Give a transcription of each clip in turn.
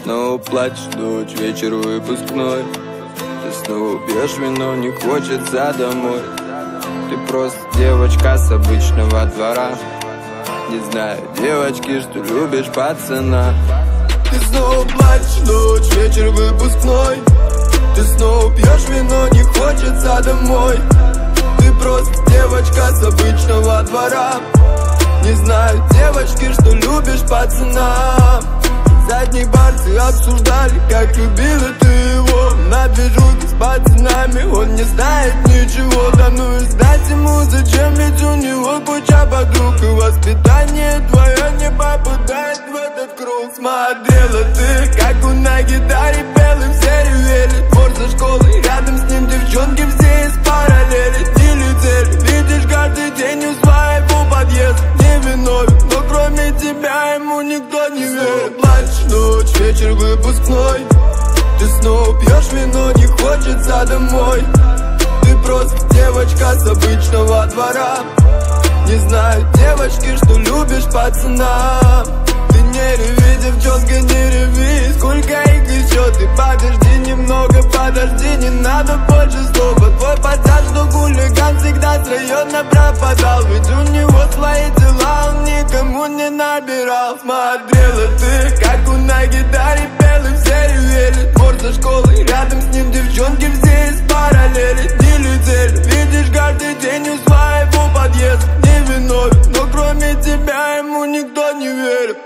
снова плачешь, ночь, вечер выпускной. Ты снова пьешь вино, не хочется домой. Ты просто девочка с обычного двора. Не знаю, девочки, что любишь пацана. Ты снова плачешь, ночь, вечер выпускной. Ты снова пьешь вино, не хочется домой. Ты просто девочка с обычного двора. Не знаю, девочки, что любишь пацана. Задних барцы обсуждали, как любила ты его. На движухе с пацанами он не знает ничего. Да ну и знать ему зачем, ведь у него куча подруг. И воспитание твое не попадает в этот круг. Смотрела ты, как он на гитаре пел, и все ревели. Двор за школой, рядом с ним девчонки все из параллели. Или цель, видишь каждый день у своего подъезда. Не виновен, но кроме тебя ему никто не верит. Плачешь, ночь, вечер выпускной. Ты снова пьешь вино, не хочется домой. Ты просто девочка с обычного двора. Не знаю, девочки, что любишь пацана. Ты не реви, девчонка, не реви. Сколько их еще, ты подожди немного, подожди. Не надо больше слов, твой пацан, что хулиган всегда с района пропадал. Ведь у него свои дела, он никому не набирал. Смотрела ты, как он на гитаре пел, и все ревели. Двор за школой, рядом с ним девчонки все из параллели. Или цель, видишь каждый день у своего подъезда. Не виновен, но кроме тебя ему никто не верит.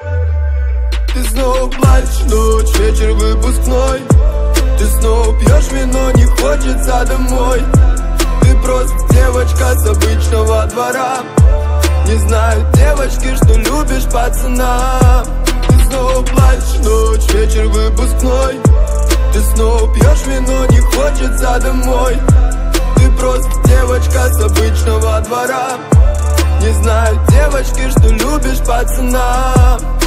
Ты снова плачешь, ночь, вечер выпускной. Ты снова пьешь вино, не хочется домой. Ты просто девочка с обычного двора. Не знаю, девочки, что любишь пацана. Ты снова плачешь, ночь, вечер выпускной. Ты снова пьешь вино, не хочется домой. Ты просто девочка с обычного двора. Не знаю, девочки, что любишь пацана.